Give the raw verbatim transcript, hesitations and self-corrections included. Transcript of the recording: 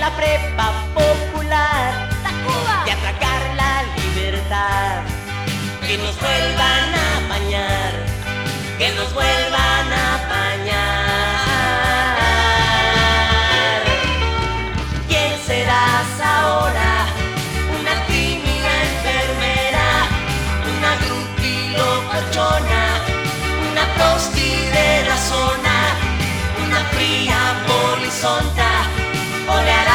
la prepa popular, Tacuba, y atracar la libertad. Que nos vuelvan a apañar, que nos vuelvan a apañar. ¿Quién serás ahora? Una tímida enfermera, una groupie locochona, una prosti de la zona, una fría polizonta, o le hará